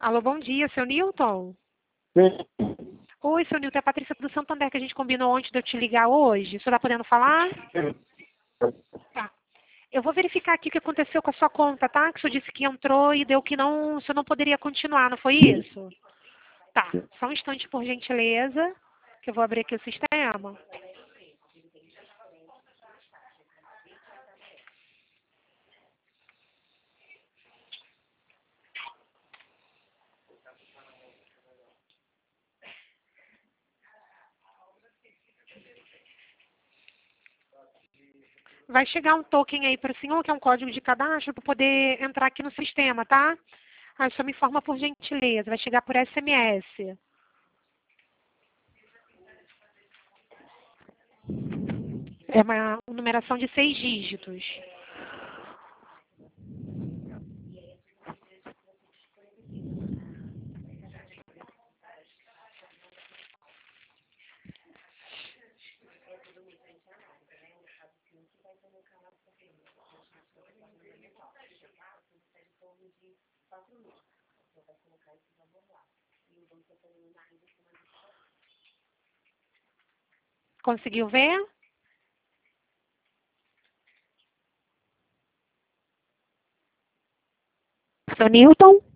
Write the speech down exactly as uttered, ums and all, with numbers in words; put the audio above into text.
Alô, bom dia, seu Newton? Sim. Oi, seu Newton, é a Patrícia do Santander que a gente combinou ontem de eu te ligar hoje. O senhor está podendo falar? Tá. Eu vou verificar aqui o que aconteceu com a sua conta, tá? Que o senhor disse que entrou e deu que não, o senhor não poderia continuar, não foi isso? Tá, só um instante, por gentileza, que eu vou abrir aqui o sistema. Vai chegar um token aí para o senhor, que é um código de cadastro, para poder entrar aqui no sistema, tá? Aí o senhor me informa por gentileza, vai chegar por S M S. É uma numeração de seis dígitos. Conseguiu ver? Seu Newton?